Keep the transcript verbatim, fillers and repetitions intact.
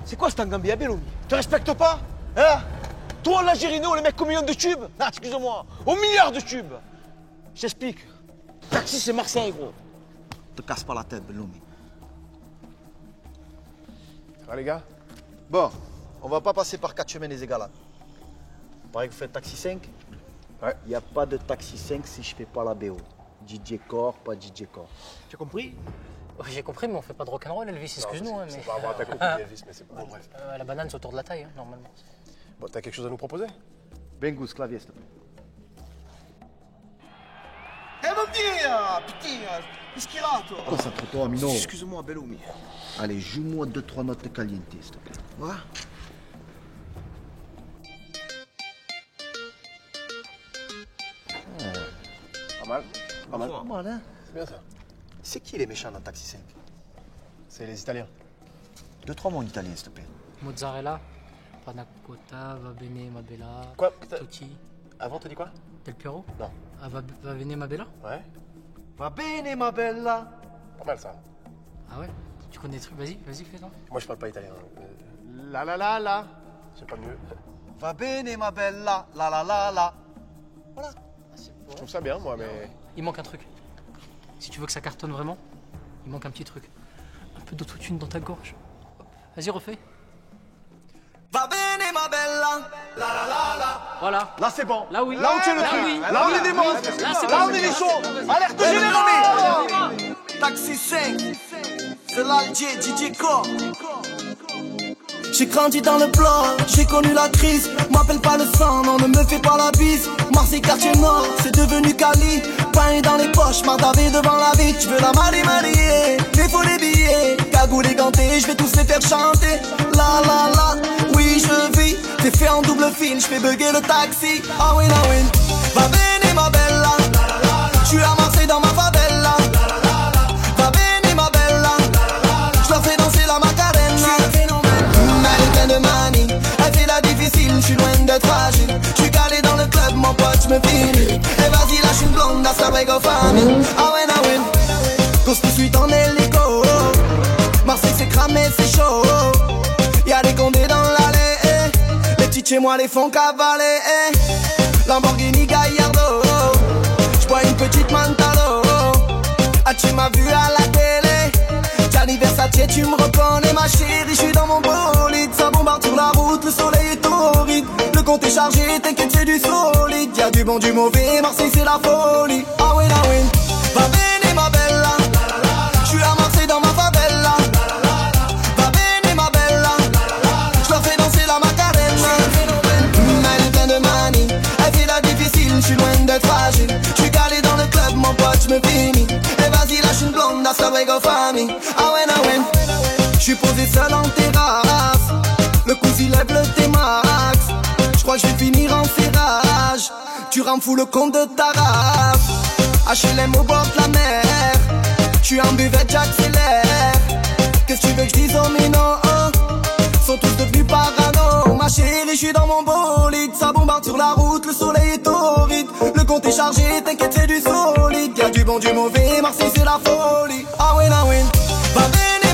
C'est quoi cet Ngambia, Belloumi? Tu respectes pas? Hein? Toi, l'Algérino, les mecs au million de tubes? Non, excuse-moi, au milliard de tubes. Je t'explique. Taxi, c'est Marseille, gros. Te casse pas la tête, Belloumi. Ça va, les gars? Bon, on va pas passer par quatre chemins les égalades. Pareil que vous faites taxi cinq? Ouais. Il n'y a pas de taxi cinq si je fais pas la B O. D J Core, pas D J Core. Tu as compris? Ouais, j'ai compris, mais on fait pas de rock'n'roll, Elvis, excuse-nous. Hein, mais... C'est pas avoir ta compris, Elvis, mais c'est pas... Bon, bref. Euh, la banane, c'est autour de la taille, hein, normalement. Bon, t'as quelque chose à nous proposer? Bengus, clavier, s'il te plaît. Eh, mon Dieu, putain, qu'est-ce qu'il a, toi? Concentre-toi, Mino. Excuse-moi, Belloumi. Allez, joue-moi deux, trois notes calientes, s'il te plaît. Ouais. Pas mal. Pas mal. Pas mal, hein? C'est bien ça. C'est qui les méchants dans Taxi cinq? C'est les Italiens. Deux, trois mots en italien, s'il te plaît. Mozzarella, panna cotta, va bene ma bella, Quoi? Putain. tutti, Avant, t'as dit quoi? del Piero. Non. Ah, va, va bene ma bella. Ouais. Va bene, ma bella. Pas mal ça. Ah ouais? Tu connais des trucs? Vas-y, vas-y, fais-toi. Moi, je parle pas italien. Euh, La la la la. C'est pas mieux. Va bene, ma bella. La la la la. Voilà. Je trouve ça bien, moi, mais... Il manque un truc. Si tu veux que ça cartonne vraiment, il manque un petit truc. Un peu d'autotune dans ta gorge. Vas-y, refais. Va bene ma bella. Voilà. Là, c'est bon. Là, oui. Là, on tient le Là, truc. oui. Là, on est des monstres. Là, c'est Là, bon. on est des chauds. Alerte générale. Taxi cinq, c'est l'Alger, D J Core. J'ai grandi dans le bloc, j'ai connu la crise. M'appelle pas le sang, non, ne me fais pas la bise. Marseille, quartier nord, c'est devenu Cali. Pain dans les poches, mardavé devant la vie. Tu veux la marier, marier, mais faut les billets. Cagoule et ganté, je vais tous les faire chanter. La la la, oui je vis. T'es fait en double fil, je fais bugger le taxi. Ah win, ah win. Va bene ma bella. Je suis à Marseille dans ma favela. Va bene ma bella. Je leur fais danser la macarena. Elle est pleine de manie, elle fait la difficile, je suis loin d'être fragile. Je suis calé dans le club, mon pote, je me finis. Et vas-y, lâche une blonde, à sa break of famille. Ah ouais, ah ouais. Cause tout de suite en hélico. Marseille c'est cramé, c'est chaud. Y'a des condés dans l'allée. Les petits chez moi les font cavaler. Lamborghini Gallardo. J'bois une petite Mantalo. Ah tu m'as vu à la télé. Gianni Versace, tu me reconnais ma chérie. J'suis dans mon bolide, ça bombarde sur la route. Le soleil est torride, le compte est chargé. T'inquiète c'est du solide. Y'a du bon, du mauvais, Marseille c'est la folie. Ah win, ah win. Va bene ma bella. J'suis à Marseille dans ma favela. Va bene ma bella. J'leur fais danser la macarena. Elle est pleine de manie, elle fait la difficile. J'suis loin d'être fragile. J'suis calé dans le club, mon pote, j'me finis. Et vas-y lâche une blonde, à sa break of famille. Ah ouais, ah ouais. J'suis posé seul en terrasse. Le cousin lève le T-Max. J'crois que j'vais finir en serrage. Tu rends fou le compte de ta race. H L M au bord de la mer. J'suis en buvette, j'accélère. Qu'est-ce que tu veux que j'dise aux minots? Sont tous devenus parano. Ma chérie, j'suis dans mon bolide. Ça bombarde sur la route, le soleil est torride. Le compte est chargé, t'inquiète c'est du solide. Y'a du bon, du mauvais, Marseille c'est la folie. Ah win, ah win. Va bene